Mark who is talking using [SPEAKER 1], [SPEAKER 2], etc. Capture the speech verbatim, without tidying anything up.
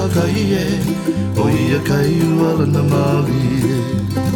[SPEAKER 1] ka ie, o ia kai ua lana mali e.